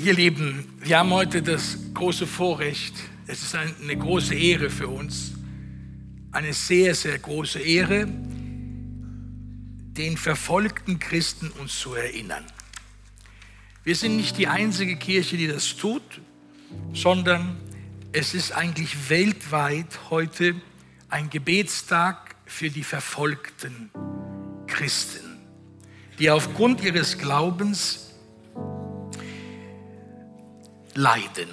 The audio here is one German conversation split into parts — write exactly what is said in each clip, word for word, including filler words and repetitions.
Ihr Lieben, wir haben heute das große Vorrecht, es ist eine große Ehre für uns, eine sehr, sehr große Ehre, den verfolgten Christen uns zu erinnern. Wir sind nicht die einzige Kirche, die das tut, sondern es ist eigentlich weltweit heute ein Gebetstag für die verfolgten Christen, die aufgrund ihres Glaubens leiden.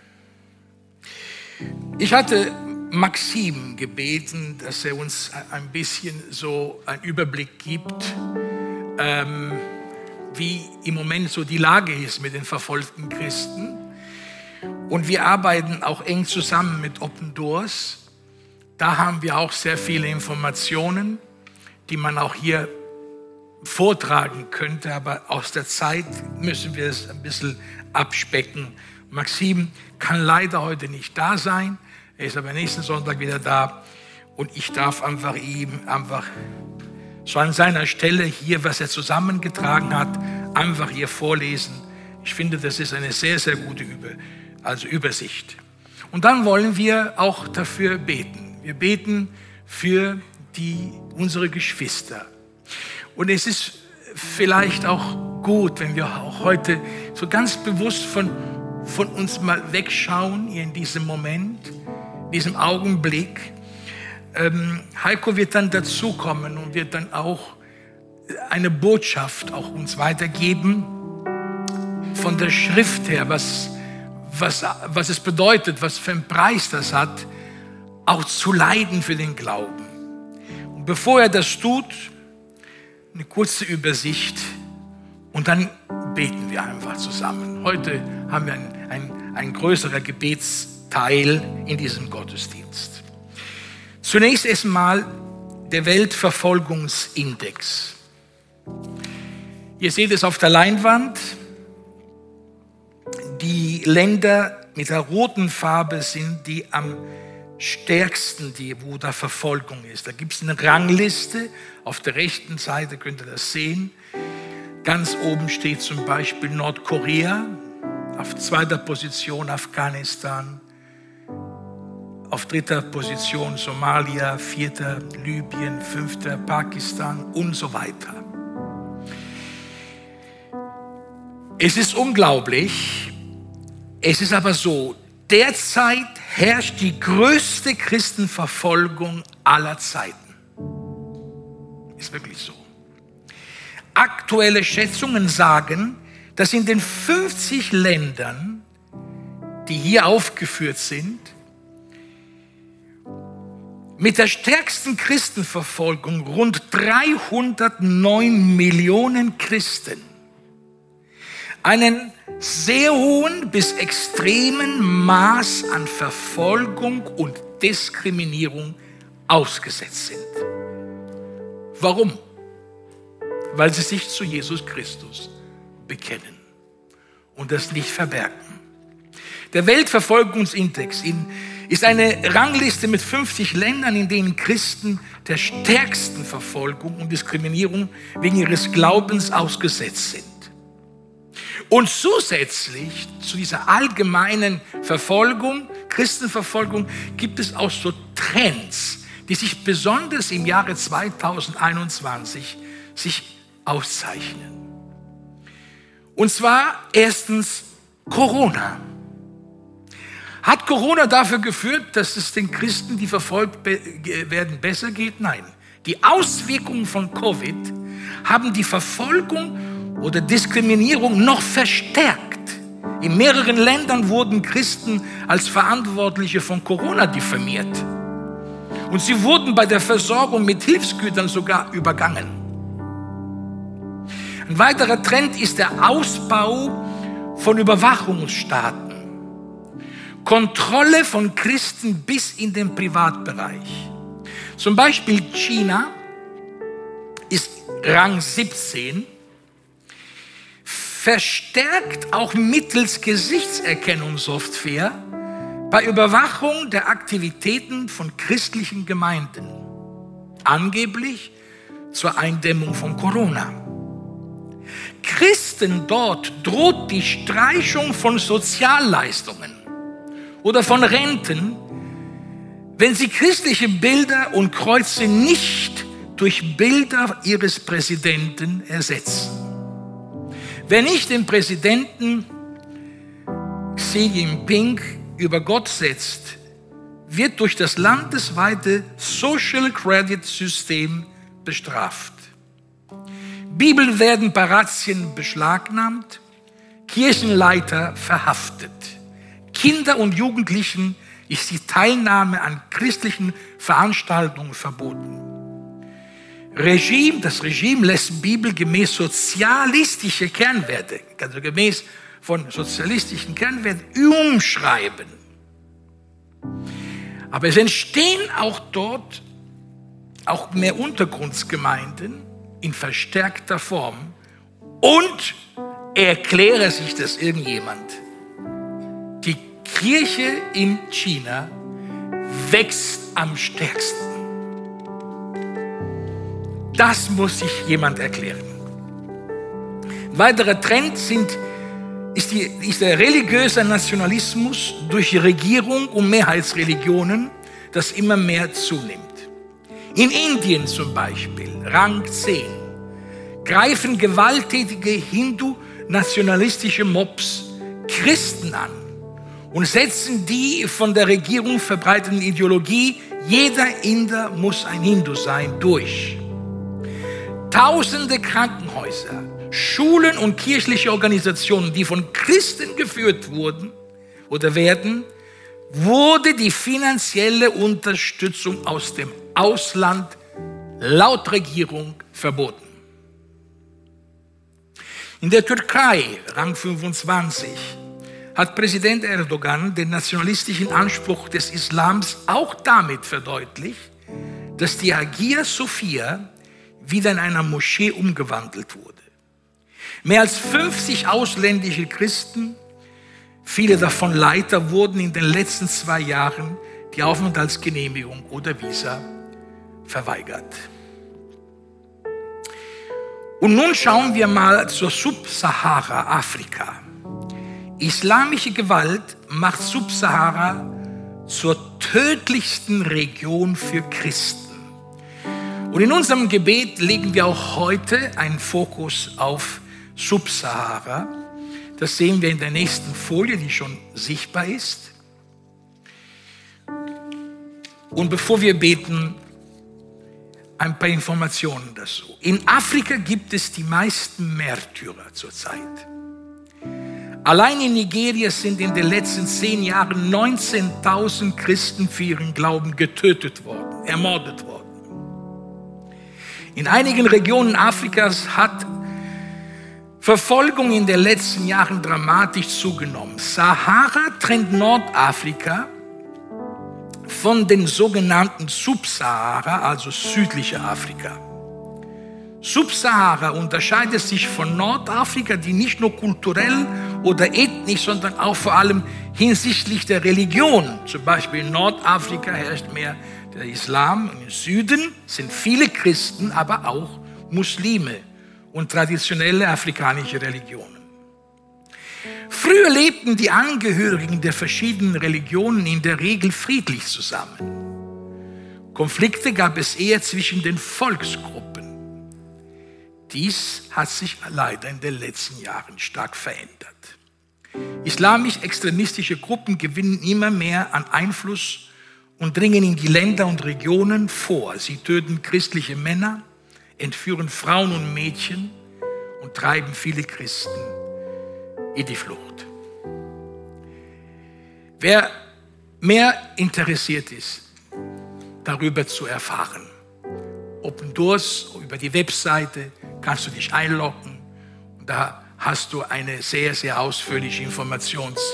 Ich hatte Maxim gebeten, dass er uns ein bisschen so einen Überblick gibt, ähm, wie im Moment so die Lage ist mit den verfolgten Christen. Und wir arbeiten auch eng zusammen mit Open Doors. Da haben wir auch sehr viele Informationen, die man auch hier vortragen könnte, aber aus der Zeit müssen wir es ein bisschen abspecken. Maxim kann leider heute nicht da sein, er ist aber nächsten Sonntag wieder da und ich darf einfach ihm einfach so an seiner Stelle hier, was er zusammengetragen hat, einfach hier vorlesen. Ich finde, das ist eine sehr, sehr gute Über, also Übersicht. Und dann wollen wir auch dafür beten. Wir beten für die, unsere Geschwister. Und es ist vielleicht auch gut, wenn wir auch heute so ganz bewusst von, von uns mal wegschauen, hier in diesem Moment, in diesem Augenblick. Ähm, Heiko wird dann dazukommen und wird dann auch eine Botschaft auch uns weitergeben von der Schrift her, was, was, was es bedeutet, was für einen Preis das hat, auch zu leiden für den Glauben. Und bevor er das tut, eine kurze Übersicht und dann beten wir einfach zusammen. Heute haben wir ein, ein, ein größerer Gebetsteil in diesem Gottesdienst. Zunächst erstmal der Weltverfolgungsindex. Ihr seht es auf der Leinwand. Die Länder mit der roten Farbe sind die am stärksten, die, wo da Verfolgung ist. Da gibt es eine Rangliste. Auf der rechten Seite könnt ihr das sehen. Ganz oben steht zum Beispiel Nordkorea, auf zweiter Position Afghanistan, auf dritter Position Somalia, vierter Libyen, fünfter Pakistan und so weiter. Es ist unglaublich, es ist aber so, derzeit herrscht die größte Christenverfolgung aller Zeiten. Ist wirklich so. Aktuelle Schätzungen sagen, dass in den fünfzig Ländern, die hier aufgeführt sind, mit der stärksten Christenverfolgung rund dreihundertneun Millionen Christen einen sehr hohen bis extremen Maß an Verfolgung und Diskriminierung ausgesetzt sind. Warum? Weil sie sich zu Jesus Christus bekennen und das nicht verbergen. Der Weltverfolgungsindex ist eine Rangliste mit fünfzig Ländern, in denen Christen der stärksten Verfolgung und Diskriminierung wegen ihres Glaubens ausgesetzt sind. Und zusätzlich zu dieser allgemeinen Verfolgung, Christenverfolgung, gibt es auch so Trends, die sich besonders im Jahre zweitausendeinundzwanzig sich auszeichnen. Und zwar erstens Corona. Hat Corona dafür geführt, dass es den Christen, die verfolgt werden, besser geht? Nein. Die Auswirkungen von Covid haben die Verfolgung oder Diskriminierung noch verstärkt. In mehreren Ländern wurden Christen als Verantwortliche von Corona diffamiert. Und sie wurden bei der Versorgung mit Hilfsgütern sogar übergangen. Ein weiterer Trend ist der Ausbau von Überwachungsstaaten. Kontrolle von Christen bis in den Privatbereich. Zum Beispiel China ist Rang siebzehn, verstärkt auch mittels Gesichtserkennungssoftware bei Überwachung der Aktivitäten von christlichen Gemeinden, angeblich zur Eindämmung von Corona. Christen dort droht die Streichung von Sozialleistungen oder von Renten, wenn sie christliche Bilder und Kreuze nicht durch Bilder ihres Präsidenten ersetzen. Wer nicht den Präsidenten Xi Jinping über Gott setzt, wird durch das landesweite Social Credit System bestraft. Bibeln werden bei Razzien beschlagnahmt, Kirchenleiter verhaftet. Kinder und Jugendlichen ist die Teilnahme an christlichen Veranstaltungen verboten. Regime, das Regime lässt bibelgemäß sozialistische Kernwerte, also gemäß von sozialistischen Kernwerten, umschreiben. Aber es entstehen auch dort auch mehr Untergrundgemeinden in verstärkter Form. Und erkläre sich das irgendjemand. Die Kirche in China wächst am stärksten. Das muss sich jemand erklären. Ein weiterer Trend sind, ist, die, ist der religiöse Nationalismus durch die Regierung und Mehrheitsreligionen, das immer mehr zunimmt. In Indien zum Beispiel, Rang zehn, greifen gewalttätige hindu-nationalistische Mobs Christen an und setzen die von der Regierung verbreiteten Ideologie, jeder Inder muss ein Hindu sein, durch. Tausende Krankenhäuser, Schulen und kirchliche Organisationen, die von Christen geführt wurden oder werden, wurde die finanzielle Unterstützung aus dem Ausland laut Regierung verboten. In der Türkei, Rang fünfundzwanzig, hat Präsident Erdogan den nationalistischen Anspruch des Islams auch damit verdeutlicht, dass die Hagia Sophia wieder in einer Moschee umgewandelt wurde. Mehr als fünfzig ausländische Christen, viele davon Leiter, wurden in den letzten zwei Jahren die Aufenthaltsgenehmigung oder Visa verweigert. Und nun schauen wir mal zur Subsahara-Afrika. Islamische Gewalt macht Subsahara zur tödlichsten Region für Christen. Und in unserem Gebet legen wir auch heute einen Fokus auf Subsahara. Das sehen wir in der nächsten Folie, die schon sichtbar ist. Und bevor wir beten, ein paar Informationen dazu. In Afrika gibt es die meisten Märtyrer zurzeit. Allein in Nigeria sind in den letzten zehn Jahren neunzehntausend Christen für ihren Glauben getötet worden, ermordet worden. In einigen Regionen Afrikas hat Verfolgung in den letzten Jahren dramatisch zugenommen. Sahara trennt Nordafrika von den sogenannten Subsahara, also südliche Afrika. Subsahara unterscheidet sich von Nordafrika, die nicht nur kulturell oder ethnisch, sondern auch vor allem hinsichtlich der Religion. Zum Beispiel in Nordafrika herrscht mehr der Islam, im Süden sind viele Christen, aber auch Muslime und traditionelle afrikanische Religionen. Früher lebten die Angehörigen der verschiedenen Religionen in der Regel friedlich zusammen. Konflikte gab es eher zwischen den Volksgruppen. Dies hat sich leider in den letzten Jahren stark verändert. Islamisch-extremistische Gruppen gewinnen immer mehr an Einfluss und dringen in die Länder und Regionen vor. Sie töten christliche Männer, entführen Frauen und Mädchen und treiben viele Christen in die Flucht. Wer mehr interessiert ist, darüber zu erfahren, Open Doors, über die Webseite kannst du dich einloggen. Und da hast du eine sehr, sehr ausführliche Informationsmasse.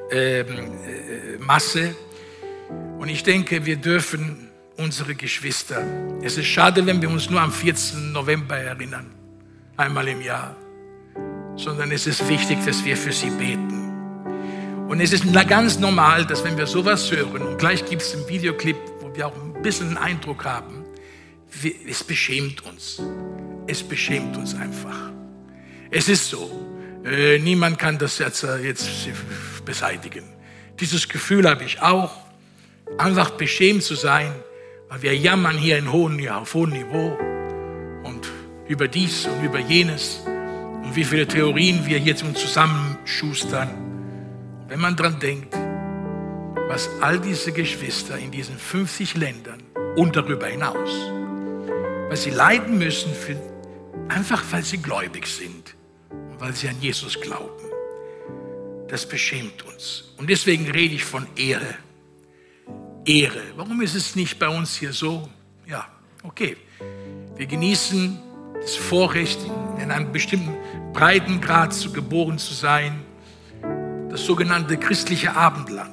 Und ich denke, wir dürfen unsere Geschwister, es ist schade, wenn wir uns nur am vierzehnten November erinnern, einmal im Jahr, sondern es ist wichtig, dass wir für sie beten. Und es ist ganz normal, dass wenn wir sowas hören, und gleich gibt es einen Videoclip, wo wir auch ein bisschen einen Eindruck haben, es beschämt uns. Es beschämt uns einfach. Es ist so. Äh, niemand kann das jetzt, äh, jetzt beseitigen. Dieses Gefühl habe ich auch, einfach beschämt zu sein, weil wir jammern hier in hohen, ja, auf hohem Niveau und über dies und über jenes und wie viele Theorien wir jetzt uns zusammenschustern. Wenn man dran denkt, was all diese Geschwister in diesen fünfzig Ländern und darüber hinaus, was sie leiden müssen, für, einfach weil sie gläubig sind und weil sie an Jesus glauben. Das beschämt uns. Und deswegen rede ich von Ehre. Ehre. Warum ist es nicht bei uns hier so? Ja, okay. Wir genießen das Vorrecht, in einem bestimmten Breitengrad zu geboren zu sein. Das sogenannte christliche Abendland.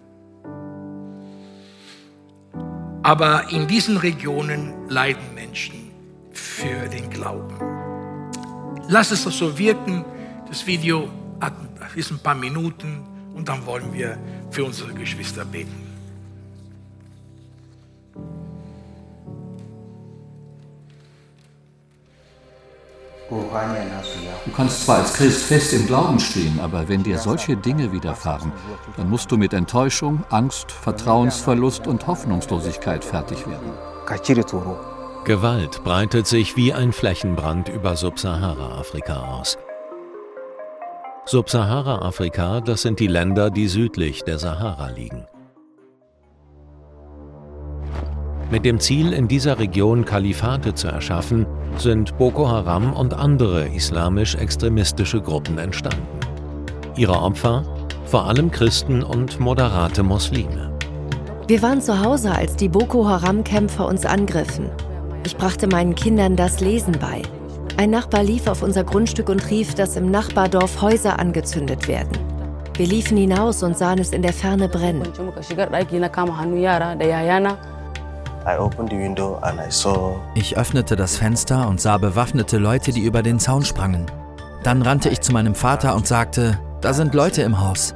Aber in diesen Regionen leiden Menschen für den Glauben. Lass es doch so wirken. Das Video hat ist ein paar Minuten und dann wollen wir für unsere Geschwister beten. Du kannst zwar als Christ fest im Glauben stehen, aber wenn dir solche Dinge widerfahren, dann musst du mit Enttäuschung, Angst, Vertrauensverlust und Hoffnungslosigkeit fertig werden. Gewalt breitet sich wie ein Flächenbrand über Subsahara-Afrika aus. Subsahara-Afrika, das sind die Länder, die südlich der Sahara liegen. Mit dem Ziel, in dieser Region Kalifate zu erschaffen, sind Boko Haram und andere islamisch-extremistische Gruppen entstanden. Ihre Opfer? Vor allem Christen und moderate Muslime. Wir waren zu Hause, als die Boko Haram-Kämpfer uns angriffen. Ich brachte meinen Kindern das Lesen bei. Ein Nachbar lief auf unser Grundstück und rief, dass im Nachbardorf Häuser angezündet werden. Wir liefen hinaus und sahen es in der Ferne brennen. Ich öffnete das Fenster und sah bewaffnete Leute, die über den Zaun sprangen. Dann rannte ich zu meinem Vater und sagte, da sind Leute im Haus.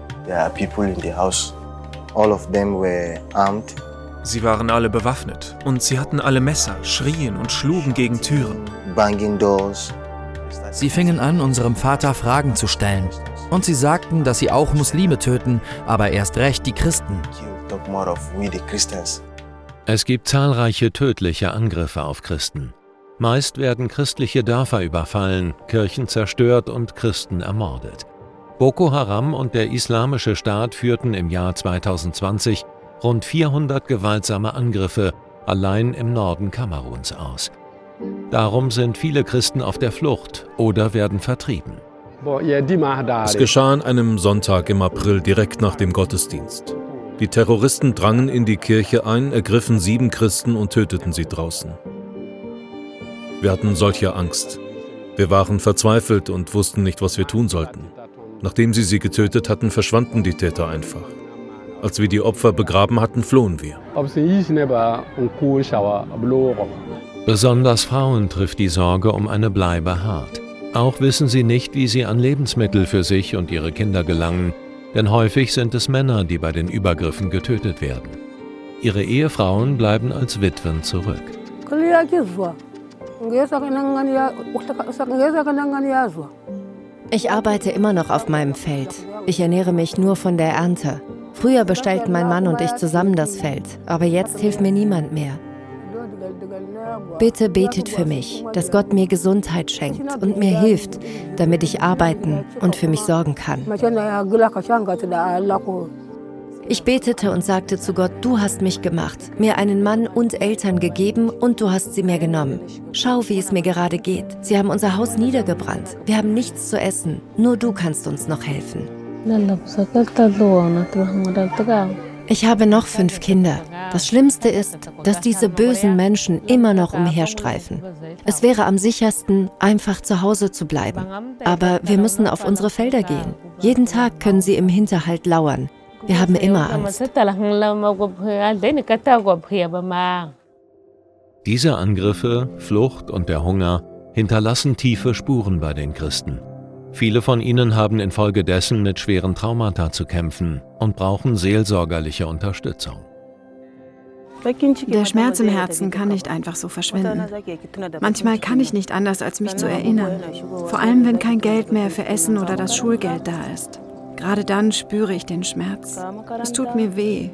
Sie waren alle bewaffnet und sie hatten alle Messer, schrien und schlugen gegen Türen. Sie fingen an, unserem Vater Fragen zu stellen. Und sie sagten, dass sie auch Muslime töten, aber erst recht die Christen. Es gibt zahlreiche tödliche Angriffe auf Christen. Meist werden christliche Dörfer überfallen, Kirchen zerstört und Christen ermordet. Boko Haram und der Islamische Staat führten im Jahr zweitausendzwanzig rund vierhundert gewaltsame Angriffe allein im Norden Kameruns aus. Darum sind viele Christen auf der Flucht oder werden vertrieben. Es geschah an einem Sonntag im April direkt nach dem Gottesdienst. Die Terroristen drangen in die Kirche ein, ergriffen sieben Christen und töteten sie draußen. Wir hatten solche Angst. Wir waren verzweifelt und wussten nicht, was wir tun sollten. Nachdem sie sie getötet hatten, verschwanden die Täter einfach. Als wir die Opfer begraben hatten, flohen wir. Besonders Frauen trifft die Sorge um eine Bleibe hart. Auch wissen sie nicht, wie sie an Lebensmittel für sich und ihre Kinder gelangen, denn häufig sind es Männer, die bei den Übergriffen getötet werden. Ihre Ehefrauen bleiben als Witwen zurück. Ich arbeite immer noch auf meinem Feld. Ich ernähre mich nur von der Ernte. Früher bestellten mein Mann und ich zusammen das Feld, aber jetzt hilft mir niemand mehr. Bitte betet für mich, dass Gott mir Gesundheit schenkt und mir hilft, damit ich arbeiten und für mich sorgen kann. Ich betete und sagte zu Gott, du hast mich gemacht, mir einen Mann und Eltern gegeben und du hast sie mir genommen. Schau, wie es mir gerade geht. Sie haben unser Haus niedergebrannt. Wir haben nichts zu essen. Nur du kannst uns noch helfen. Ich habe noch fünf Kinder. Das Schlimmste ist, dass diese bösen Menschen immer noch umherstreifen. Es wäre am sichersten, einfach zu Hause zu bleiben. Aber wir müssen auf unsere Felder gehen. Jeden Tag können sie im Hinterhalt lauern. Wir haben immer Angst. Diese Angriffe, Flucht und der Hunger hinterlassen tiefe Spuren bei den Christen. Viele von ihnen haben infolgedessen mit schweren Traumata zu kämpfen und brauchen seelsorgerliche Unterstützung. Der Schmerz im Herzen kann nicht einfach so verschwinden. Manchmal kann ich nicht anders, als mich zu erinnern. Vor allem, wenn kein Geld mehr für Essen oder das Schulgeld da ist. Gerade dann spüre ich den Schmerz. Es tut mir weh.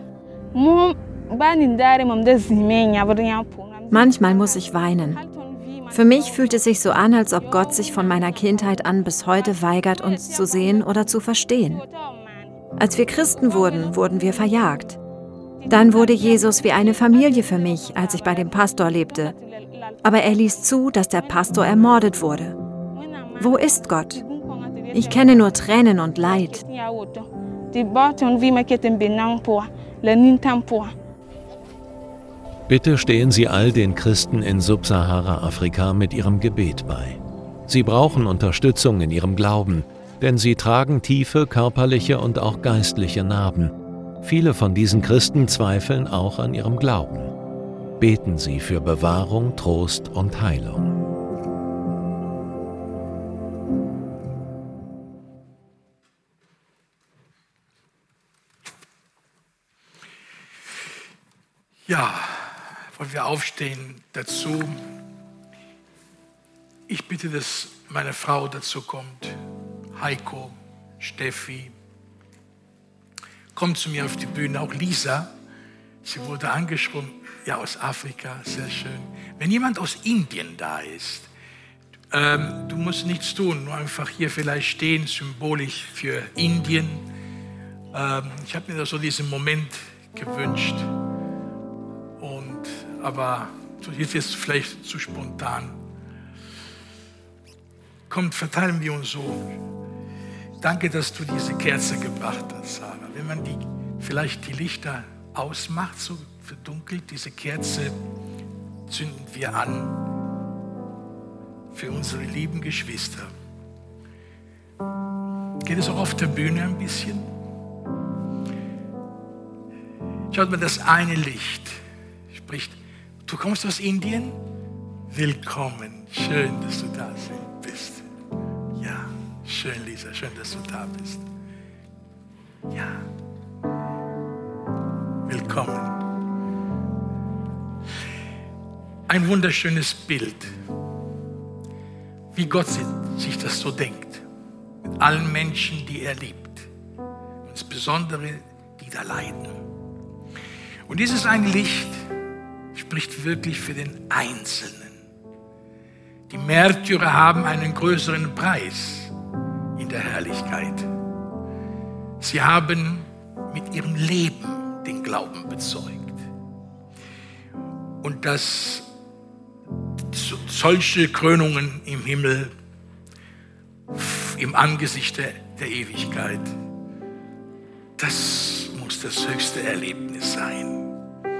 Manchmal muss ich weinen. Für mich fühlt es sich so an, als ob Gott sich von meiner Kindheit an bis heute weigert, uns zu sehen oder zu verstehen. Als wir Christen wurden, wurden wir verjagt. Dann wurde Jesus wie eine Familie für mich, als ich bei dem Pastor lebte. Aber er ließ zu, dass der Pastor ermordet wurde. Wo ist Gott? Ich kenne nur Tränen und Leid. Bitte stehen Sie all den Christen in Subsahara-Afrika mit ihrem Gebet bei. Sie brauchen Unterstützung in ihrem Glauben, denn sie tragen tiefe körperliche und auch geistliche Narben. Viele von diesen Christen zweifeln auch an ihrem Glauben. Beten Sie für Bewahrung, Trost und Heilung. Ja, wollen wir aufstehen dazu. Ich bitte, dass meine Frau dazu kommt. Heiko, Steffi. Kommt zu mir auf die Bühne, auch Lisa. Sie wurde angesprochen, ja, aus Afrika, sehr schön. Wenn jemand aus Indien da ist, ähm, du musst nichts tun, nur einfach hier vielleicht stehen, symbolisch für Indien. Ähm, ich habe mir da so diesen Moment gewünscht. Und, aber jetzt ist es vielleicht zu spontan. Kommt, verteilen wir uns so. Danke, dass du diese Kerze gebracht hast, Sarah. Wenn man die, vielleicht die Lichter ausmacht, so verdunkelt, diese Kerze zünden wir an für unsere lieben Geschwister. Geht es auch auf der Bühne ein bisschen? Schaut mal, das eine Licht spricht, du kommst aus Indien? Willkommen, schön, dass du da bist. Ja, schön, Lisa, schön, dass du da bist. Ja, willkommen. Ein wunderschönes Bild, wie Gott sich das so denkt, mit allen Menschen, die er liebt, insbesondere die da leiden. Und dieses ein Licht spricht wirklich für den Einzelnen. Die Märtyrer haben einen größeren Preis in der Herrlichkeit. Sie haben mit ihrem Leben den Glauben bezeugt. Und dass solche Krönungen im Himmel, im Angesicht der, der Ewigkeit, das muss das höchste Erlebnis sein.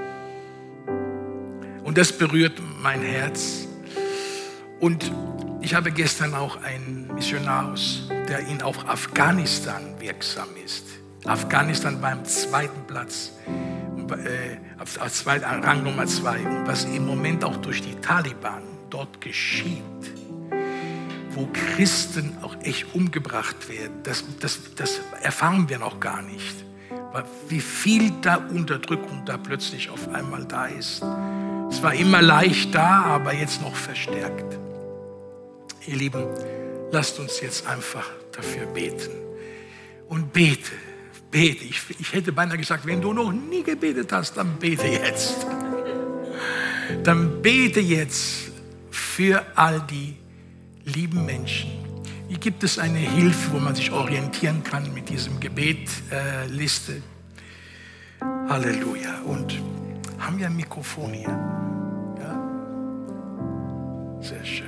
Und das berührt mein Herz. Und ich habe gestern auch einen Missionar aus, der in auch Afghanistan wirksam ist. Afghanistan beim zweiten Platz, äh, auf, auf zwei, Rang Nummer zwei. Und was im Moment auch durch die Taliban dort geschieht, wo Christen auch echt umgebracht werden, das, das, das erfahren wir noch gar nicht. Wie viel da Unterdrückung da plötzlich auf einmal da ist. Es war immer leicht da, aber jetzt noch verstärkt. Ihr Lieben, lasst uns jetzt einfach dafür beten. Und bete, bete. Ich, ich hätte beinahe gesagt, wenn du noch nie gebetet hast, dann bete jetzt. Dann bete jetzt für all die lieben Menschen. Hier gibt es eine Hilfe, wo man sich orientieren kann mit diesem Gebetliste. Äh, Halleluja. Und haben wir ein Mikrofon hier? Ja? Sehr schön.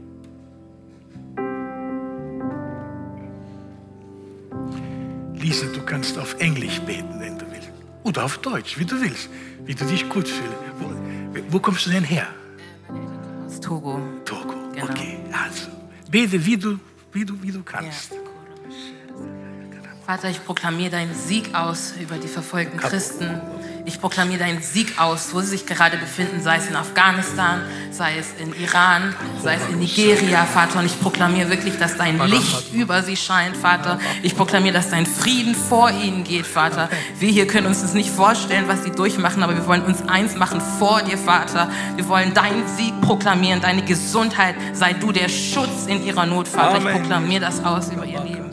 Lisa, du kannst auf Englisch beten, wenn du willst. Oder auf Deutsch, wie du willst. Wie du dich gut fühlst. Wo, wo kommst du denn her? Aus Togo. Togo, genau. Okay. Also, bete, wie du, wie du, wie du kannst. Ja. Vater, ich proklamiere deinen Sieg aus über die verfolgten Christen, Ich proklamiere deinen Sieg aus, wo sie sich gerade befinden, sei es in Afghanistan, sei es in Iran, sei es in Nigeria, Vater. Und ich proklamiere wirklich, dass dein Licht über sie scheint, Vater. Ich proklamiere, dass dein Frieden vor ihnen geht, Vater. Wir hier können uns das nicht vorstellen, was sie durchmachen, aber wir wollen uns eins machen vor dir, Vater. Wir wollen deinen Sieg proklamieren, deine Gesundheit. Sei du der Schutz in ihrer Not, Vater. Ich proklamiere das aus über ihr Leben.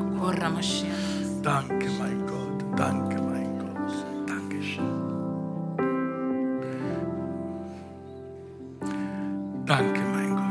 Danke, mein Gott. Danke, mein Gott. Dankeschön. Danke, mein Gott.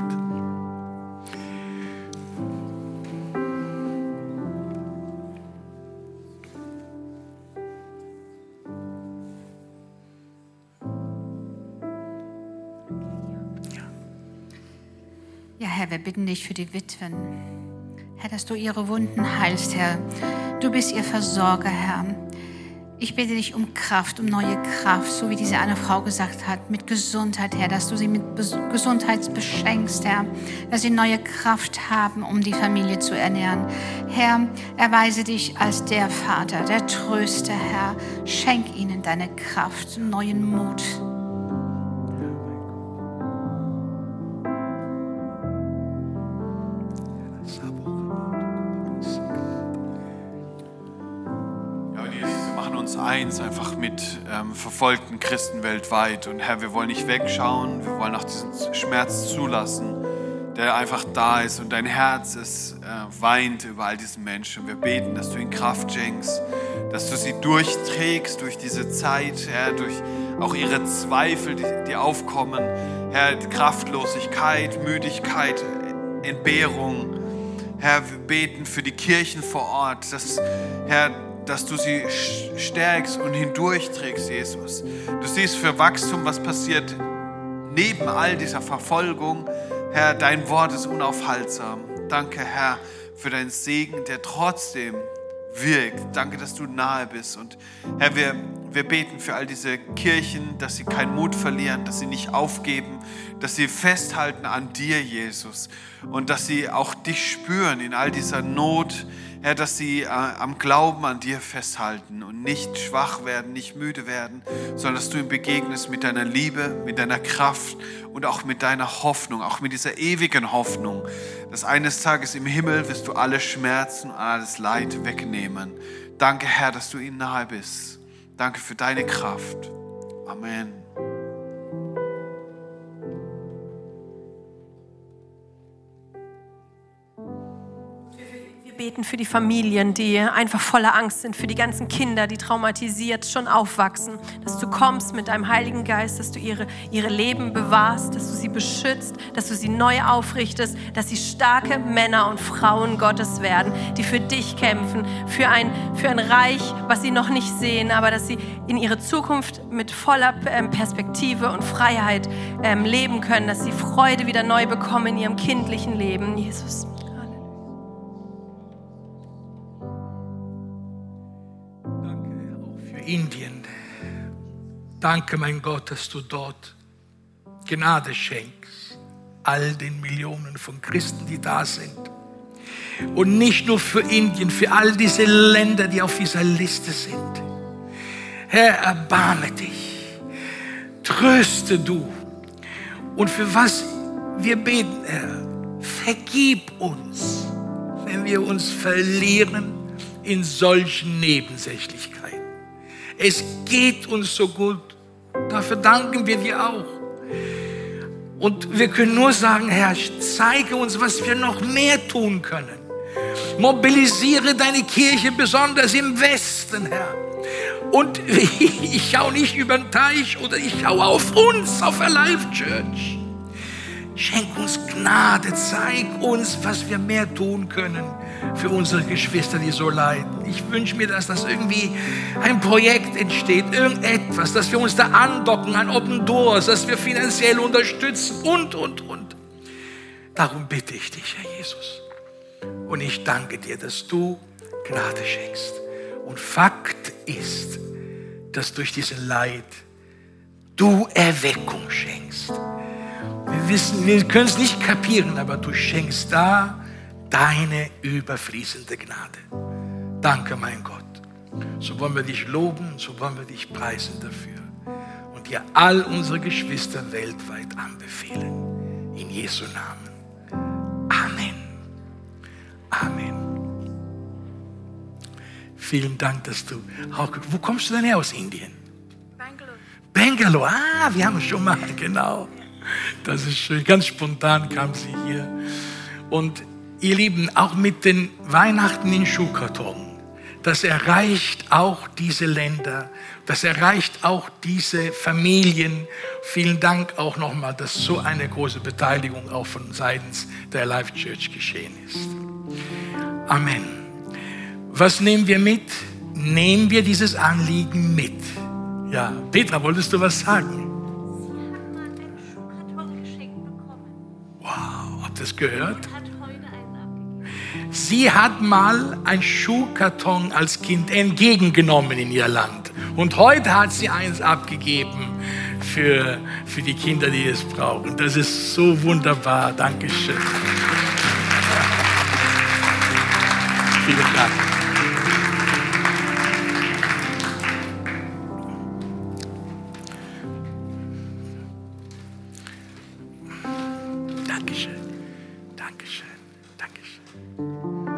Ja, Herr, wir bitten dich für die Witwen. Herr, dass du ihre Wunden heilst, Herr. Du bist ihr Versorger, Herr. Ich bitte dich um Kraft, um neue Kraft, so wie diese eine Frau gesagt hat, mit Gesundheit, Herr, dass du sie mit Gesundheit beschenkst, Herr, dass sie neue Kraft haben, um die Familie zu ernähren. Herr, erweise dich als der Vater, der Tröster, Herr. Schenk ihnen deine Kraft, neuen Mut. Eins einfach mit ähm, verfolgten Christen weltweit. Und Herr, wir wollen nicht wegschauen, wir wollen auch diesen Schmerz zulassen, der einfach da ist und dein Herz es äh, weint über all diesen Menschen. Wir beten, dass du ihnen Kraft schenkst, dass du sie durchträgst durch diese Zeit, Herr, durch auch ihre Zweifel, die, die aufkommen, Herr, Kraftlosigkeit, Müdigkeit, Entbehrung. Herr, wir beten für die Kirchen vor Ort, dass, Herr, dass du sie stärkst und hindurchträgst, Jesus. Du siehst für Wachstum, was passiert neben all dieser Verfolgung. Herr, dein Wort ist unaufhaltsam. Danke, Herr, für deinen Segen, der trotzdem wirkt. Danke, dass du nahe bist. Und Herr, wir, wir beten für all diese Kirchen, dass sie keinen Mut verlieren, dass sie nicht aufgeben, dass sie festhalten an dir, Jesus. Und dass sie auch dich spüren in all dieser Not, Herr, dass sie äh, am Glauben an dir festhalten und nicht schwach werden, nicht müde werden, sondern dass du ihm begegnest mit deiner Liebe, mit deiner Kraft und auch mit deiner Hoffnung, auch mit dieser ewigen Hoffnung, dass eines Tages im Himmel wirst du alle Schmerzen und alles Leid wegnehmen. Danke, Herr, dass du ihnen nahe bist. Danke für deine Kraft. Amen. Wir beten für die Familien, die einfach voller Angst sind, für die ganzen Kinder, die traumatisiert schon aufwachsen, dass du kommst mit deinem Heiligen Geist, dass du ihre, ihre Leben bewahrst, dass du sie beschützt, dass du sie neu aufrichtest, dass sie starke Männer und Frauen Gottes werden, die für dich kämpfen, für ein, für ein Reich, was sie noch nicht sehen, aber dass sie in ihre Zukunft mit voller Perspektive und Freiheit ähm, leben können, dass sie Freude wieder neu bekommen in ihrem kindlichen Leben. Jesus. Indien. Danke, mein Gott, dass du dort Gnade schenkst, all den Millionen von Christen, die da sind. Und nicht nur für Indien, für all diese Länder, die auf dieser Liste sind. Herr, erbarme dich, tröste du. Und für was wir beten, Herr, vergib uns, wenn wir uns verlieren in solchen Nebensächlichkeiten. Es geht uns so gut. Dafür danken wir dir auch. Und wir können nur sagen, Herr, zeige uns, was wir noch mehr tun können. Mobilisiere deine Kirche, besonders im Westen, Herr. Und ich schaue nicht über den Teich oder ich schaue auf uns, auf Alive Church. Schenk uns Gnade, zeig uns, was wir mehr tun können für unsere Geschwister, die so leiden. Ich wünsche mir, dass das irgendwie ein Projekt entsteht, irgendetwas, dass wir uns da andocken an Open Doors, dass wir finanziell unterstützen und, und, und. Darum bitte ich dich, Herr Jesus. Und ich danke dir, dass du Gnade schenkst. Und Fakt ist, dass durch diesen Leid du Erweckung schenkst. Wir wissen, wir können es nicht kapieren, aber du schenkst da deine überfließende Gnade. Danke, mein Gott. So wollen wir dich loben, so wollen wir dich preisen dafür und dir all unsere Geschwister weltweit anbefehlen. In Jesu Namen. Amen. Amen. Vielen Dank, dass du auch... Wo kommst du denn her aus Indien? Bangalore. Bangalore, ah, wir haben schon mal, genau. Das ist schön, ganz spontan kam sie hier. Und ihr Lieben, auch mit den Weihnachten in Schuhkarton, das erreicht auch diese Länder, das erreicht auch diese Familien. Vielen Dank auch nochmal, dass so eine große Beteiligung auch von seitens der Life Church geschehen ist. Amen. Was nehmen wir mit? Nehmen wir dieses Anliegen mit. Ja, Petra, wolltest du was sagen? Wow, habt ihr das gehört? Sie hat mal einen Schuhkarton als Kind entgegengenommen in ihr Land. Und heute hat sie eins abgegeben für, für die Kinder, die es brauchen. Das ist so wunderbar. Dankeschön. Vielen Dank. Dankeschön. Dankeschön. Dankeschön.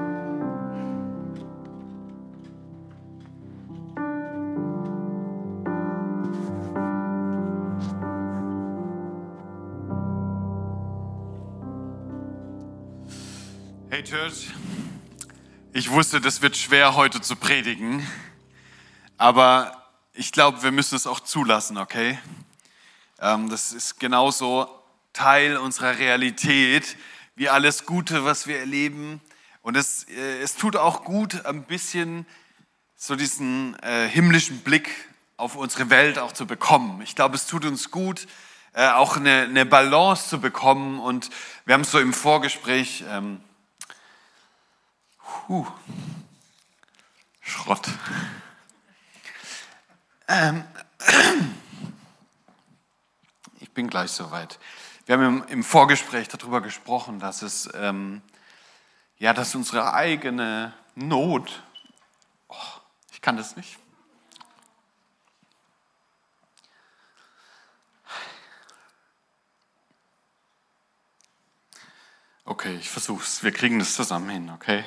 Hey Church, ich wusste, das wird schwer heute zu predigen, aber ich glaube, wir müssen es auch zulassen, okay? Ähm, das ist genauso Teil unserer Realität, wie alles Gute, was wir erleben. Und es, äh, es tut auch gut, ein bisschen so diesen äh, himmlischen Blick auf unsere Welt auch zu bekommen. Ich glaube, es tut uns gut, äh, auch eine, eine Balance zu bekommen. Und wir haben es so im Vorgespräch... Ähm, Puh. Schrott. Ähm, ich bin gleich soweit. Wir haben im, im Vorgespräch darüber gesprochen, dass es, ähm, ja, dass unsere eigene Not, oh, ich kann das nicht. Okay, ich versuch's. Wir kriegen das zusammen hin, okay?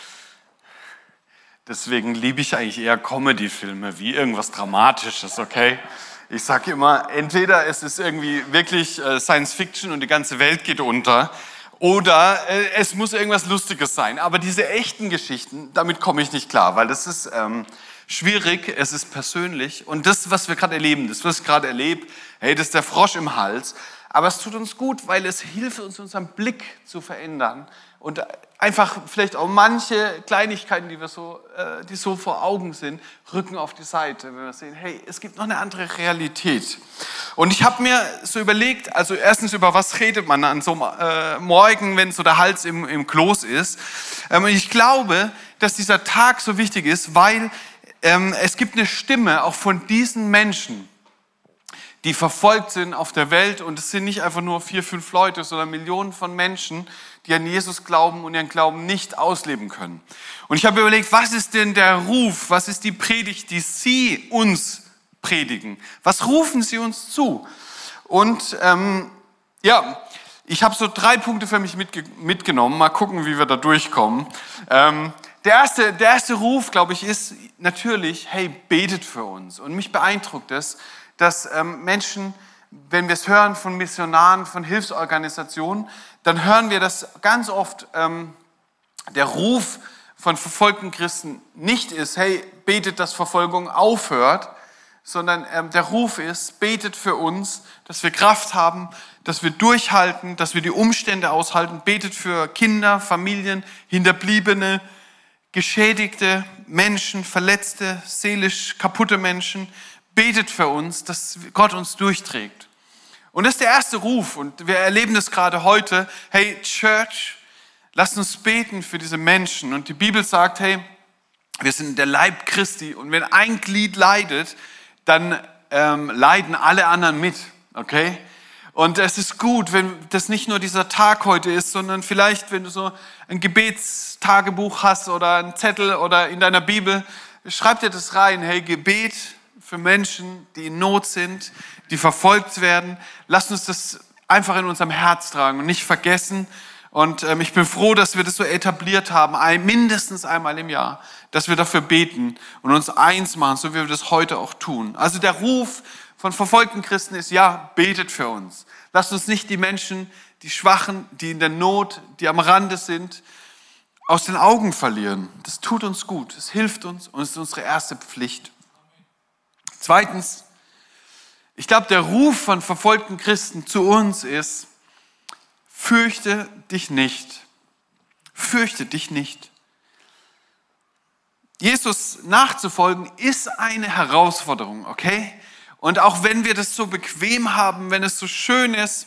Deswegen liebe ich eigentlich eher Comedy-Filme wie irgendwas Dramatisches, okay? Ich sage immer, entweder es ist irgendwie wirklich äh, Science-Fiction und die ganze Welt geht unter, oder äh, es muss irgendwas Lustiges sein. Aber diese echten Geschichten, damit komme ich nicht klar, weil das ist ähm, schwierig, es ist persönlich. Und das, was wir gerade erleben, das, was ich gerade erlebe, hey, das ist der Frosch im Hals. Aber es tut uns gut, weil es hilft uns, unseren Blick zu verändern und einfach vielleicht auch manche Kleinigkeiten, die wir so, äh, die so vor Augen sind, rücken auf die Seite, wenn wir sehen, hey, es gibt noch eine andere Realität. Und ich habe mir so überlegt, also erstens, über was redet man an so einem äh, Morgen, wenn so der Hals im, im Kloß ist. Ähm, und ich glaube, dass dieser Tag so wichtig ist, weil ähm, es gibt eine Stimme auch von diesen Menschen, die verfolgt sind auf der Welt. Und es sind nicht einfach nur vier, fünf Leute, sondern Millionen von Menschen, die an Jesus glauben und ihren Glauben nicht ausleben können. Und ich habe überlegt, was ist denn der Ruf, was ist die Predigt, die Sie uns predigen? Was rufen Sie uns zu? Und ähm, ja, ich habe so drei Punkte für mich mitge- mitgenommen. Mal gucken, wie wir da durchkommen. Ähm, der, erste, der erste Ruf, glaube ich, ist natürlich, hey, betet für uns. Und mich beeindruckt es, dass ähm, Menschen, wenn wir es hören von Missionaren, von Hilfsorganisationen, dann hören wir, dass ganz oft ähm, der Ruf von verfolgten Christen nicht ist, hey, betet, dass Verfolgung aufhört, sondern ähm, der Ruf ist, betet für uns, dass wir Kraft haben, dass wir durchhalten, dass wir die Umstände aushalten, betet für Kinder, Familien, Hinterbliebene, geschädigte Menschen, verletzte, seelisch kaputte Menschen, betet für uns, dass Gott uns durchträgt. Und das ist der erste Ruf und wir erleben das gerade heute. Hey, Church, lasst uns beten für diese Menschen. Und die Bibel sagt, hey, wir sind der Leib Christi und wenn ein Glied leidet, dann ähm, leiden alle anderen mit, okay? Und es ist gut, wenn das nicht nur dieser Tag heute ist, sondern vielleicht, wenn du so ein Gebetstagebuch hast oder einen Zettel oder in deiner Bibel, schreib dir das rein, hey, Gebet für Menschen, die in Not sind, die verfolgt werden. Lass uns das einfach in unserem Herz tragen und nicht vergessen. Und ähm, ich bin froh, dass wir das so etabliert haben, ein, mindestens einmal im Jahr, dass wir dafür beten und uns eins machen, so wie wir das heute auch tun. Also der Ruf von verfolgten Christen ist, ja, betet für uns. Lasst uns nicht die Menschen, die Schwachen, die in der Not, die am Rande sind, aus den Augen verlieren. Das tut uns gut, es hilft uns und es ist unsere erste Pflicht. Zweitens, ich glaube, der Ruf von verfolgten Christen zu uns ist, fürchte dich nicht. Fürchte dich nicht. Jesus nachzufolgen ist eine Herausforderung, okay? Und auch wenn wir das so bequem haben, wenn es so schön ist,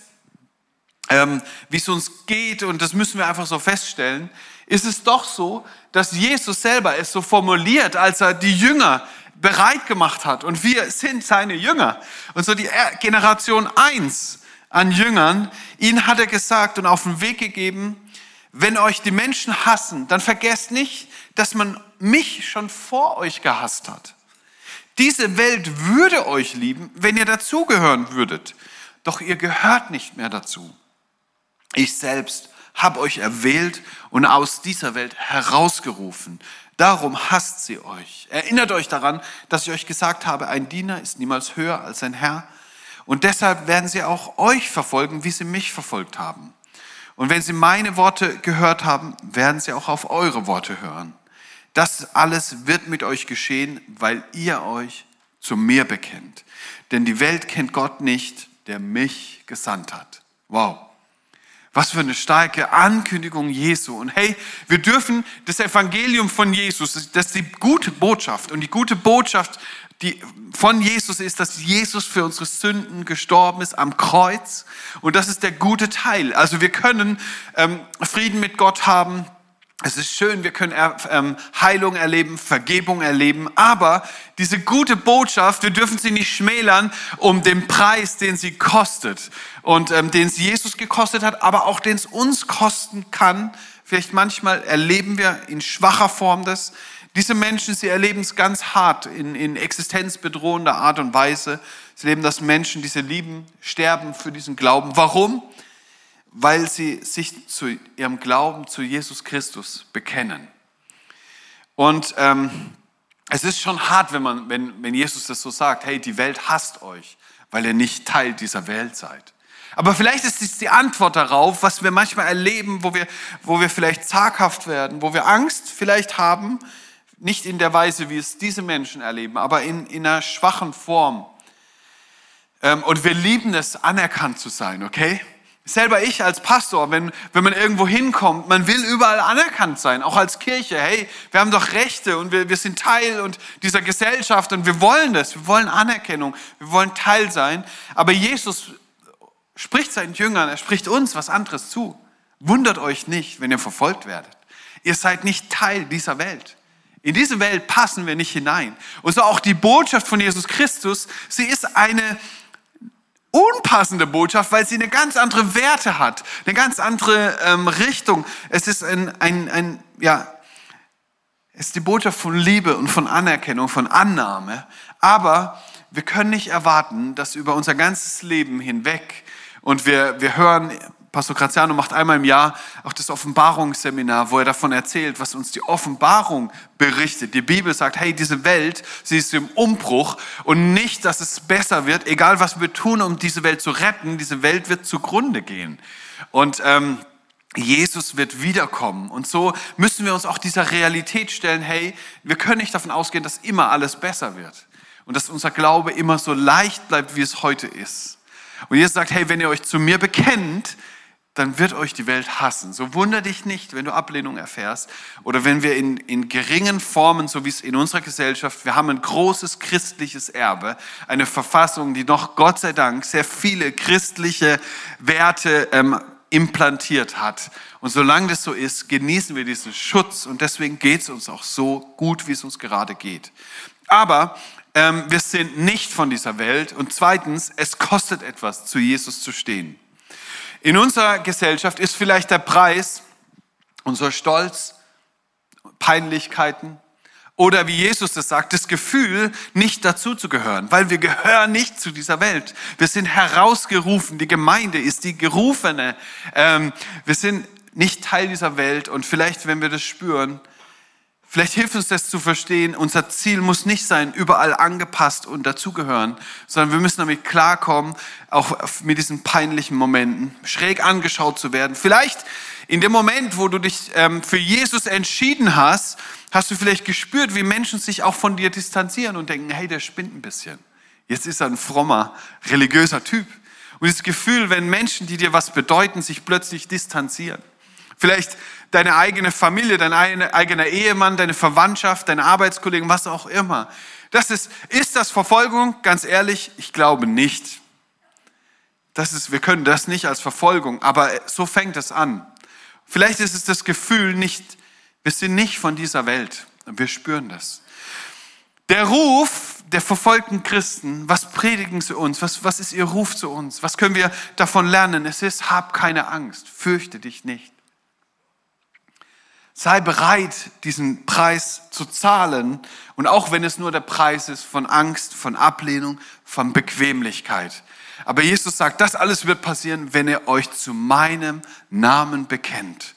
ähm, wie es uns geht, und das müssen wir einfach so feststellen, ist es doch so, dass Jesus selber es so formuliert, als er die Jünger bereit gemacht hat. Und wir sind seine Jünger. Und so die Generation eins an Jüngern, ihnen hat er gesagt und auf den Weg gegeben, wenn euch die Menschen hassen, dann vergesst nicht, dass man mich schon vor euch gehasst hat. Diese Welt würde euch lieben, wenn ihr dazugehören würdet. Doch ihr gehört nicht mehr dazu. Ich selbst habe euch erwählt und aus dieser Welt herausgerufen. Darum hasst sie euch. Erinnert euch daran, dass ich euch gesagt habe, ein Diener ist niemals höher als sein Herr. Und deshalb werden sie auch euch verfolgen, wie sie mich verfolgt haben. Und wenn sie meine Worte gehört haben, werden sie auch auf eure Worte hören. Das alles wird mit euch geschehen, weil ihr euch zu mir bekennt. Denn die Welt kennt Gott nicht, der mich gesandt hat. Wow. Was für eine starke Ankündigung Jesu. Und hey, wir dürfen das Evangelium von Jesus, das ist die gute Botschaft. Und die gute Botschaft die von Jesus ist, dass Jesus für unsere Sünden gestorben ist am Kreuz. Und das ist der gute Teil. Also wir können ähm, Frieden mit Gott haben. Es ist schön, wir können ähm, Heilung erleben, Vergebung erleben, aber diese gute Botschaft, wir dürfen sie nicht schmälern um den Preis, den sie kostet und ähm, den es Jesus gekostet hat, aber auch den es uns kosten kann. Vielleicht manchmal erleben wir in schwacher Form das. Diese Menschen, sie erleben es ganz hart in, in existenzbedrohender Art und Weise. Sie erleben, dass Menschen, die sie lieben, sterben für diesen Glauben. Warum? Weil sie sich zu ihrem Glauben zu Jesus Christus bekennen. Und ähm, es ist schon hart, wenn, man, wenn, wenn Jesus das so sagt, hey, die Welt hasst euch, weil ihr nicht Teil dieser Welt seid. Aber vielleicht ist es die Antwort darauf, was wir manchmal erleben, wo wir, wo wir vielleicht zaghaft werden, wo wir Angst vielleicht haben, nicht in der Weise, wie es diese Menschen erleben, aber in, in einer schwachen Form. Ähm, und wir lieben es, anerkannt zu sein, okay? Selber ich als Pastor, wenn, wenn man irgendwo hinkommt, man will überall anerkannt sein, auch als Kirche. Hey, wir haben doch Rechte und wir, wir sind Teil und dieser Gesellschaft und wir wollen das, wir wollen Anerkennung, wir wollen Teil sein. Aber Jesus spricht seinen Jüngern, er spricht uns was anderes zu. Wundert euch nicht, wenn ihr verfolgt werdet. Ihr seid nicht Teil dieser Welt. In diese Welt passen wir nicht hinein. Und so auch die Botschaft von Jesus Christus, sie ist eine unpassende Botschaft, weil sie eine ganz andere Werte hat, eine ganz andere ähm, Richtung. Es ist ein, ein, ein, ja, es ist die Botschaft von Liebe und von Anerkennung, von Annahme. Aber wir können nicht erwarten, dass über unser ganzes Leben hinweg, und wir, wir hören, Pastor Graziano macht einmal im Jahr auch das Offenbarungsseminar, wo er davon erzählt, was uns die Offenbarung berichtet. Die Bibel sagt, hey, diese Welt, sie ist im Umbruch und nicht, dass es besser wird, egal was wir tun, um diese Welt zu retten, diese Welt wird zugrunde gehen. Und ähm, Jesus wird wiederkommen. Und so müssen wir uns auch dieser Realität stellen, hey, wir können nicht davon ausgehen, dass immer alles besser wird und dass unser Glaube immer so leicht bleibt, wie es heute ist. Und Jesus sagt, hey, wenn ihr euch zu mir bekennt, dann wird euch die Welt hassen. So wunder dich nicht, wenn du Ablehnung erfährst oder wenn wir in, in geringen Formen, so wie es in unserer Gesellschaft, wir haben ein großes christliches Erbe, eine Verfassung, die noch Gott sei Dank sehr viele christliche Werte ähm, implantiert hat. Und solange das so ist, genießen wir diesen Schutz und deswegen geht es uns auch so gut, wie es uns gerade geht. Aber ähm, wir sind nicht von dieser Welt und zweitens, es kostet etwas, zu Jesus zu stehen. In unserer Gesellschaft ist vielleicht der Preis unser Stolz, Peinlichkeiten, Oder wie Jesus es sagt, das Gefühl, nicht dazu zu gehören, weil wir gehören nicht zu dieser Welt. Wir sind herausgerufen, die Gemeinde ist die Gerufene. Ähm, wir sind nicht Teil dieser Welt und vielleicht, wenn wir das spüren, vielleicht hilft uns das zu verstehen, unser Ziel muss nicht sein, überall angepasst und dazugehören, sondern wir müssen damit klarkommen, auch mit diesen peinlichen Momenten, schräg angeschaut zu werden. Vielleicht in dem Moment, wo du dich ähm, für Jesus entschieden hast, hast du vielleicht gespürt, wie Menschen sich auch von dir distanzieren und denken, hey, der spinnt ein bisschen. Jetzt ist er ein frommer, religiöser Typ. Und das Gefühl, wenn Menschen, die dir was bedeuten, sich plötzlich distanzieren. Vielleicht deine eigene Familie, dein eigener Ehemann, deine Verwandtschaft, deine Arbeitskollegen, was auch immer. Das ist, ist das Verfolgung? Ganz ehrlich, ich glaube nicht. Das ist, wir können das nicht als Verfolgung, aber so fängt es an. Vielleicht ist es das Gefühl, nicht, wir sind nicht von dieser Welt. Wir spüren das. Der Ruf der verfolgten Christen, was predigen sie uns? Was, was ist ihr Ruf zu uns? Was können wir davon lernen? Es ist, hab keine Angst, fürchte dich nicht. Sei bereit, diesen Preis zu zahlen. Und auch wenn es nur der Preis ist von Angst, von Ablehnung, von Bequemlichkeit. Aber Jesus sagt, das alles wird passieren, wenn ihr euch zu meinem Namen bekennt.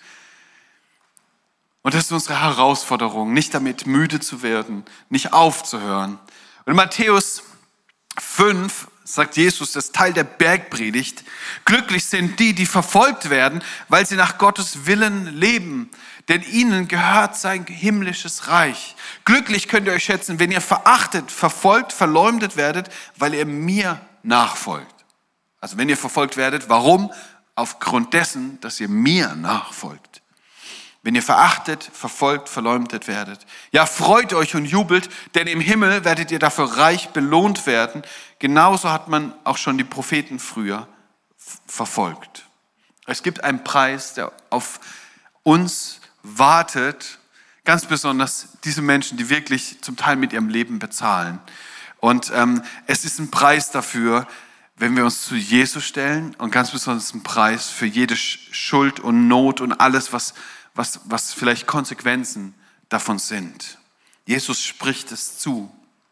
Und das ist unsere Herausforderung, nicht damit müde zu werden, nicht aufzuhören. Und in Matthäus fünf sagt Jesus, das ist Teil der Bergpredigt, glücklich sind die, die verfolgt werden, weil sie nach Gottes Willen leben. Denn ihnen gehört sein himmlisches Reich. Glücklich könnt ihr euch schätzen, wenn ihr verachtet, verfolgt, verleumdet werdet, weil ihr mir nachfolgt. Also wenn ihr verfolgt werdet, warum? Aufgrund dessen, dass ihr mir nachfolgt. Wenn ihr verachtet, verfolgt, verleumdet werdet. Ja, freut euch und jubelt, denn im Himmel werdet ihr dafür reich belohnt werden. Genauso hat man auch schon die Propheten früher verfolgt. Es gibt einen Preis, der auf uns wartet, ganz besonders diese Menschen, die wirklich zum Teil mit ihrem Leben bezahlen. Und ähm, es ist ein Preis dafür, wenn wir uns zu Jesus stellen und ganz besonders ein Preis für jede Schuld und Not und alles, was, was, was vielleicht Konsequenzen davon sind. Jesus spricht es zu.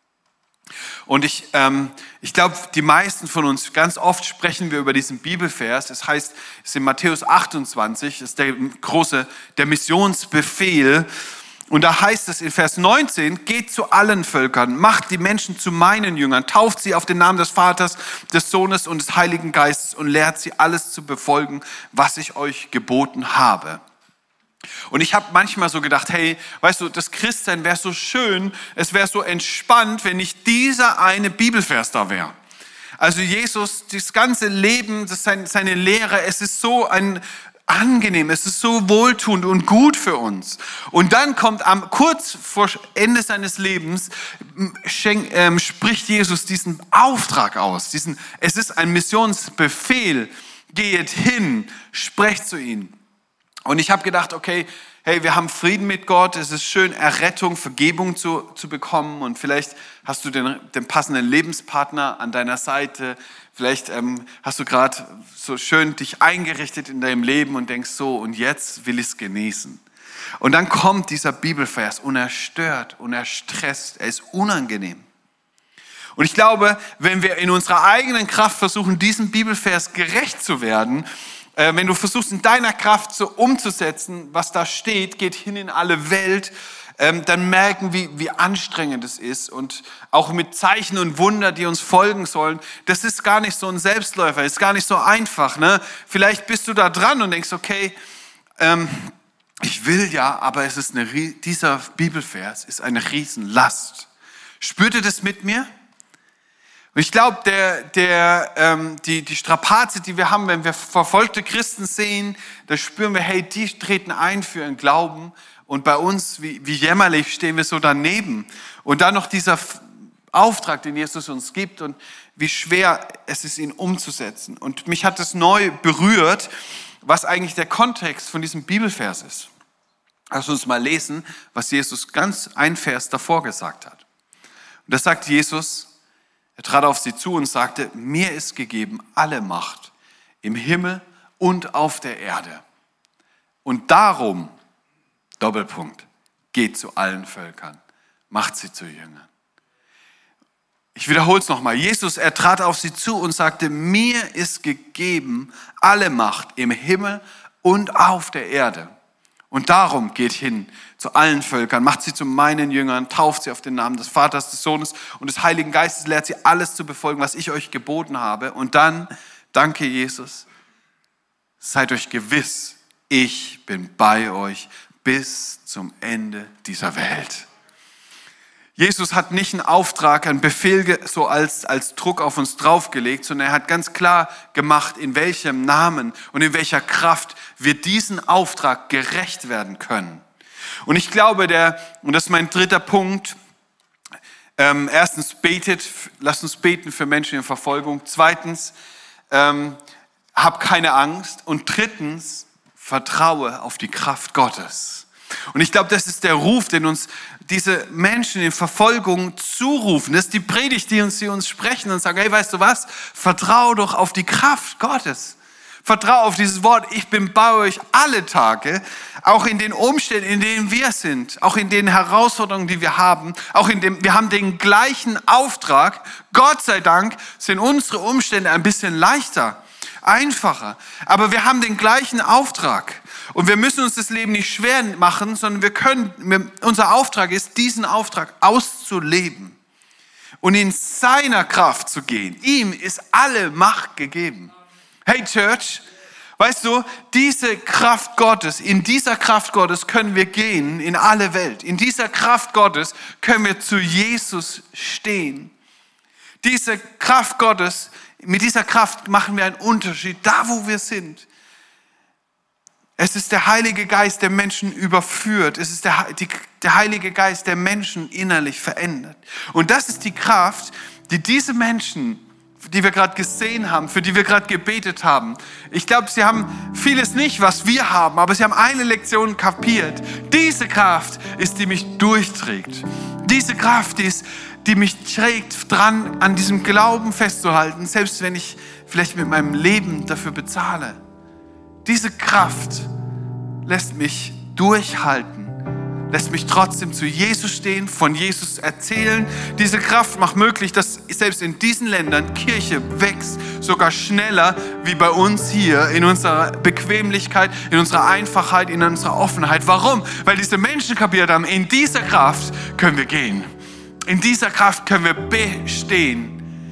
Und ich, ähm, ich glaube, die meisten von uns, ganz oft sprechen wir über diesen Bibelvers. Es heißt, es ist in Matthäus achtundzwanzig, das ist der große, der Missionsbefehl. Und da heißt es in Vers neunzehn, geht zu allen Völkern, macht die Menschen zu meinen Jüngern, tauft sie auf den Namen des Vaters, des Sohnes und des Heiligen Geistes und lehrt sie alles zu befolgen, was ich euch geboten habe. Und ich habe manchmal so gedacht, hey, weißt du, das Christsein wäre so schön, es wäre so entspannt, wenn nicht dieser eine Bibelvers da wäre. Also Jesus, das ganze Leben, das seine, seine Lehre, es ist so ein angenehm, es ist so wohltuend und gut für uns. Und dann kommt am kurz vor Ende seines Lebens, schenk, ähm, spricht Jesus diesen Auftrag aus. Diesen, es ist ein Missionsbefehl, geht hin, sprecht zu ihnen. Und ich habe gedacht, okay, hey, wir haben Frieden mit Gott, es ist schön, Errettung, Vergebung zu, zu bekommen und vielleicht hast du den, den passenden Lebenspartner an deiner Seite, vielleicht ähm, hast du gerade so schön dich eingerichtet in deinem Leben und denkst so, und jetzt will ich es genießen. Und dann kommt dieser Bibelvers und er stört und er stresst, er ist unangenehm. Und ich glaube, wenn wir in unserer eigenen Kraft versuchen, diesem Bibelvers gerecht zu werden, wenn du versuchst, in deiner Kraft so umzusetzen, was da steht, geht hin in alle Welt, dann merken wir, wie anstrengend es ist. Und auch mit Zeichen und Wunder, die uns folgen sollen, das ist gar nicht so ein Selbstläufer, ist gar nicht so einfach. Ne? Vielleicht bist du da dran und denkst, okay, ähm, ich will ja, aber es ist eine, dieser Bibelvers ist eine Riesenlast. Spürt ihr das mit mir? Und ich glaube, der, der, ähm, die, die Strapaze, die wir haben, wenn wir verfolgte Christen sehen, da spüren wir, hey, die treten ein für ihren Glauben. Und bei uns, wie, wie jämmerlich, stehen wir so daneben. Und dann noch dieser Auftrag, den Jesus uns gibt und wie schwer es ist, ihn umzusetzen. Und mich hat es neu berührt, was eigentlich der Kontext von diesem Bibelvers ist. Lass uns mal lesen, was Jesus ganz ein Vers davor gesagt hat. Und da sagt Jesus, er trat auf sie zu und sagte, mir ist gegeben alle Macht im Himmel und auf der Erde. Und darum, Doppelpunkt, geht zu allen Völkern macht sie zu Jüngern. Ich wiederhole es nochmal. Jesus, er trat auf sie zu und sagte, mir ist gegeben alle Macht im Himmel und auf der Erde. Und darum geht hin zu allen Völkern, macht sie zu meinen Jüngern, tauft sie auf den Namen des Vaters, des Sohnes und des Heiligen Geistes, lehrt sie alles zu befolgen, was ich euch geboten habe. Und dann, danke Jesus, seid euch gewiss, ich bin bei euch bis zum Ende dieser Welt. Jesus hat nicht einen Auftrag, einen Befehl so als, als Druck auf uns draufgelegt, sondern er hat ganz klar gemacht, in welchem Namen und in welcher Kraft wir diesen Auftrag gerecht werden können. Und ich glaube, der, und das ist mein dritter Punkt, ähm, erstens betet, lasst uns beten für Menschen in Verfolgung. Zweitens, ähm, hab keine Angst. Und drittens, vertraue auf die Kraft Gottes. Und ich glaube, das ist der Ruf, den uns diese Menschen in Verfolgung zurufen. Das ist die Predigt, die uns, die uns sprechen und sagen, hey, weißt du was? Vertrau doch auf die Kraft Gottes. Vertrau auf dieses Wort, ich bin bei euch alle Tage, auch in den Umständen, in denen wir sind, auch in den Herausforderungen, die wir haben, auch in dem, wir haben den gleichen Auftrag. Gott sei Dank sind unsere Umstände ein bisschen leichter, einfacher, aber wir haben den gleichen Auftrag. Und wir müssen uns das Leben nicht schwer machen, sondern wir können, wir, unser Auftrag ist, diesen Auftrag auszuleben und in seiner Kraft zu gehen. Ihm ist alle Macht gegeben. Hey Church, weißt du, diese Kraft Gottes, in dieser Kraft Gottes können wir gehen in alle Welt. In dieser Kraft Gottes können wir zu Jesus stehen. Diese Kraft Gottes, mit dieser Kraft machen wir einen Unterschied, da wo wir sind. Es ist der Heilige Geist, der Menschen überführt. Es ist der, die, der Heilige Geist, der Menschen innerlich verändert. Und das ist die Kraft, die diese Menschen, die wir gerade gesehen haben, für die wir gerade gebetet haben, ich glaube, sie haben vieles nicht, was wir haben, aber sie haben eine Lektion kapiert. Diese Kraft ist, die mich durchträgt. Diese Kraft ist, die mich trägt, dran an diesem Glauben festzuhalten, selbst wenn ich vielleicht mit meinem Leben dafür bezahle. Diese Kraft lässt mich durchhalten, lässt mich trotzdem zu Jesus stehen, von Jesus erzählen. Diese Kraft macht möglich, dass selbst in diesen Ländern Kirche wächst, sogar schneller wie bei uns hier, in unserer Bequemlichkeit, in unserer Einfachheit, in unserer Offenheit. Warum? Weil diese Menschen kapiert haben, in dieser Kraft können wir gehen. In dieser Kraft können wir bestehen.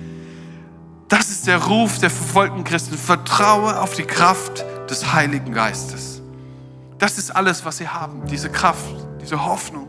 Das ist der Ruf der verfolgten Christen. Vertraue auf die Kraft des Heiligen Geistes. Das ist alles, was sie haben. Diese Kraft, diese Hoffnung.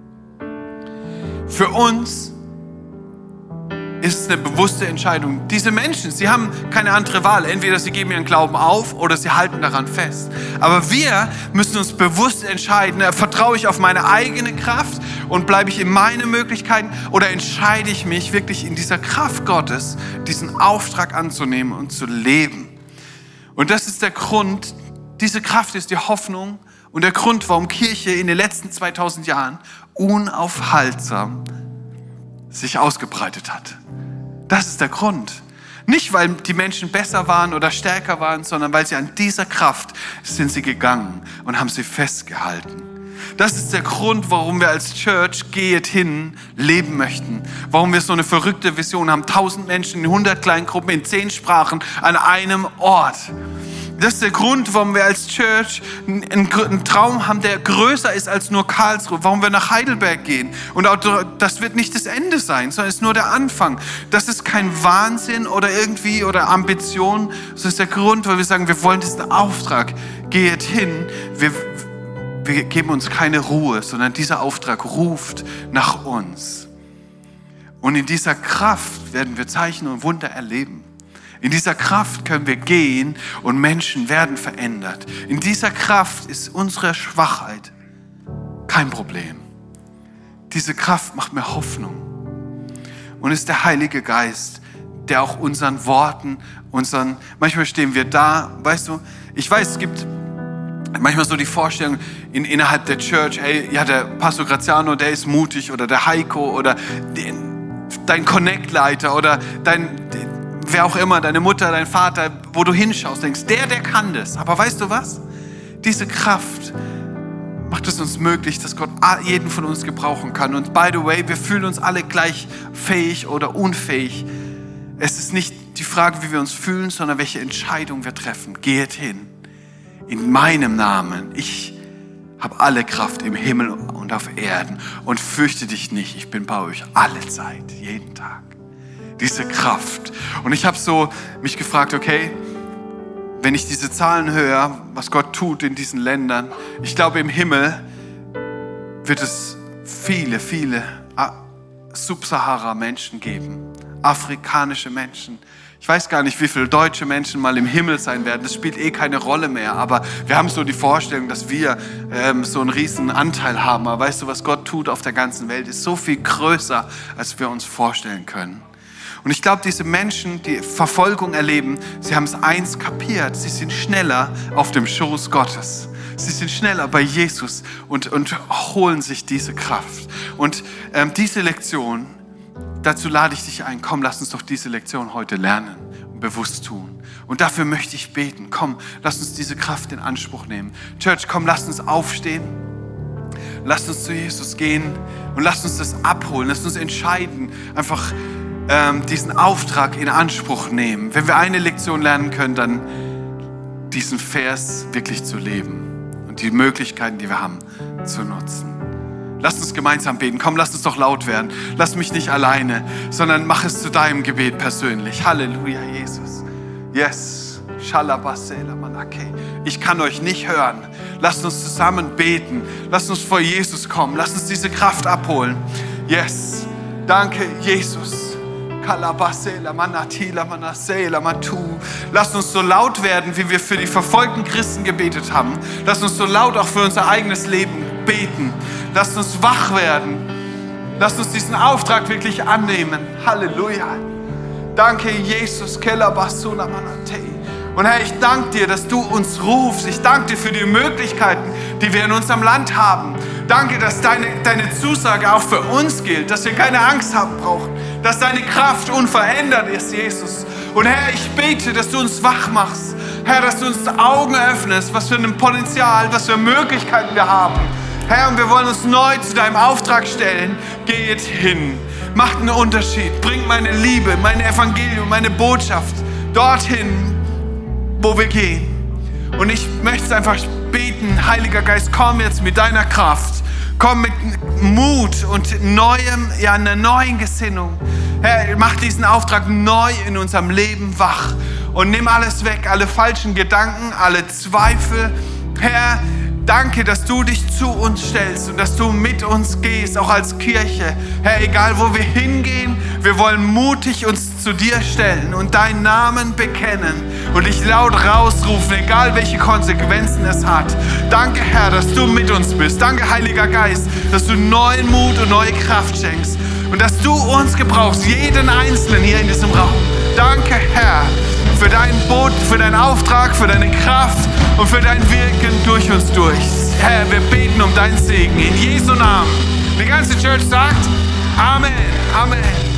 Für uns ist es eine bewusste Entscheidung. Diese Menschen, sie haben keine andere Wahl. Entweder sie geben ihren Glauben auf oder sie halten daran fest. Aber wir müssen uns bewusst entscheiden, vertraue ich auf meine eigene Kraft und bleibe ich in meinen Möglichkeiten oder entscheide ich mich wirklich in dieser Kraft Gottes, diesen Auftrag anzunehmen und zu leben. Und das ist der Grund, diese Kraft ist die Hoffnung und der Grund, warum Kirche in den letzten zweitausend Jahren unaufhaltsam sich ausgebreitet hat. Das ist der Grund. Nicht, weil die Menschen besser waren oder stärker waren, sondern weil sie an dieser Kraft sind sie gegangen und haben sie festgehalten. Das ist der Grund, warum wir als Church Geht hin leben möchten. Warum wir so eine verrückte Vision haben. Tausend Menschen in hundert kleinen Gruppen in zehn Sprachen an einem Ort. Das ist der Grund, warum wir als Church einen, einen Traum haben, der größer ist als nur Karlsruhe. Warum wir nach Heidelberg gehen. Und auch, das wird nicht das Ende sein, sondern es ist nur der Anfang. Das ist kein Wahnsinn oder irgendwie oder Ambition. Das ist der Grund, weil wir sagen, wir wollen diesen Auftrag. Geht hin. Wir, wir geben uns keine Ruhe, sondern dieser Auftrag ruft nach uns. Und in dieser Kraft werden wir Zeichen und Wunder erleben. In dieser Kraft können wir gehen und Menschen werden verändert. In dieser Kraft ist unsere Schwachheit kein Problem. Diese Kraft macht mir Hoffnung. Und es ist der Heilige Geist, der auch unseren Worten, unseren, manchmal stehen wir da, weißt du, ich weiß, es gibt manchmal so die Vorstellung in, innerhalb der Church, hey, ja, der Pastor Graziano, der ist mutig oder der Heiko oder den, dein Connect-Leiter oder dein, wer auch immer, deine Mutter, dein Vater, wo du hinschaust, denkst, der, der kann das. Aber weißt du was? Diese Kraft macht es uns möglich, dass Gott jeden von uns gebrauchen kann. Und by the way, wir fühlen uns alle gleich fähig oder unfähig. Es ist nicht die Frage, wie wir uns fühlen, sondern welche Entscheidung wir treffen. Geht hin. In meinem Namen. Ich habe alle Kraft im Himmel und auf Erden. Und fürchte dich nicht. Ich bin bei euch alle Zeit, jeden Tag. Diese Kraft. Und ich habe so mich gefragt, okay, wenn ich diese Zahlen höre, was Gott tut in diesen Ländern, ich glaube, im Himmel wird es viele, viele Subsahara-Menschen geben, afrikanische Menschen. Ich weiß gar nicht, wie viele deutsche Menschen mal im Himmel sein werden. Das spielt eh keine Rolle mehr. Aber wir haben so die Vorstellung, dass wir ähm, so einen riesen Anteil haben. Aber weißt du, was Gott tut auf der ganzen Welt, ist so viel größer, als wir uns vorstellen können. Und ich glaube, diese Menschen, die Verfolgung erleben, sie haben es eins kapiert. Sie sind schneller auf dem Schoß Gottes. Sie sind schneller bei Jesus und, und holen sich diese Kraft. Und ähm, diese Lektion, dazu lade ich dich ein. Komm, lass uns doch diese Lektion heute lernen und bewusst tun. Und dafür möchte ich beten. Komm, lass uns diese Kraft in Anspruch nehmen. Church, komm, lass uns aufstehen. Lass uns zu Jesus gehen und lass uns das abholen. Lass uns entscheiden, einfach ähm, diesen Auftrag in Anspruch nehmen. Wenn wir eine Lektion lernen können, dann diesen Vers wirklich zu leben und die Möglichkeiten, die wir haben, zu nutzen. Lass uns gemeinsam beten. Komm, lass uns doch laut werden. Lass mich nicht alleine, sondern mach es zu deinem Gebet persönlich. Halleluja, Jesus. Yes. Ich kann euch nicht hören. Lasst uns zusammen beten. Lasst uns vor Jesus kommen. Lasst uns diese Kraft abholen. Yes. Danke, Jesus. Lasst uns so laut werden, wie wir für die verfolgten Christen gebetet haben. Lasst uns so laut auch für unser eigenes Leben beten. Lasst uns wach werden. Lasst uns diesen Auftrag wirklich annehmen. Halleluja. Danke, Jesus. Und Herr, ich danke dir, dass du uns rufst. Ich danke dir für die Möglichkeiten, die wir in unserem Land haben. Danke, dass deine, deine Zusage auch für uns gilt, dass wir keine Angst haben brauchen, dass deine Kraft unverändert ist, Jesus. Und Herr, ich bete, dass du uns wach machst. Herr, dass du uns die Augen öffnest, was für ein Potenzial, was für Möglichkeiten wir haben. Herr, und wir wollen uns neu zu deinem Auftrag stellen. Geht hin, macht einen Unterschied, bringt meine Liebe, mein Evangelium, meine Botschaft dorthin, wo wir gehen. Und ich möchte es einfach beten, Heiliger Geist, komm jetzt mit deiner Kraft. Komm mit Mut und neuem, ja, einer neuen Gesinnung. Herr, mach diesen Auftrag neu in unserem Leben wach. Und nimm alles weg, alle falschen Gedanken, alle Zweifel. Herr, danke, dass du dich zu uns stellst und dass du mit uns gehst, auch als Kirche. Herr, egal wo wir hingehen, wir wollen mutig uns zu dir stellen und deinen Namen bekennen und dich laut rausrufen, egal welche Konsequenzen es hat. Danke, Herr, dass du mit uns bist. Danke, Heiliger Geist, dass du neuen Mut und neue Kraft schenkst und dass du uns gebrauchst, jeden Einzelnen hier in diesem Raum. Danke, Herr, für deinen Boot, für deinen Auftrag, für deine Kraft und für dein Wirken durch uns durch. Herr, wir beten um deinen Segen in Jesu Namen. Die ganze Church sagt Amen, Amen.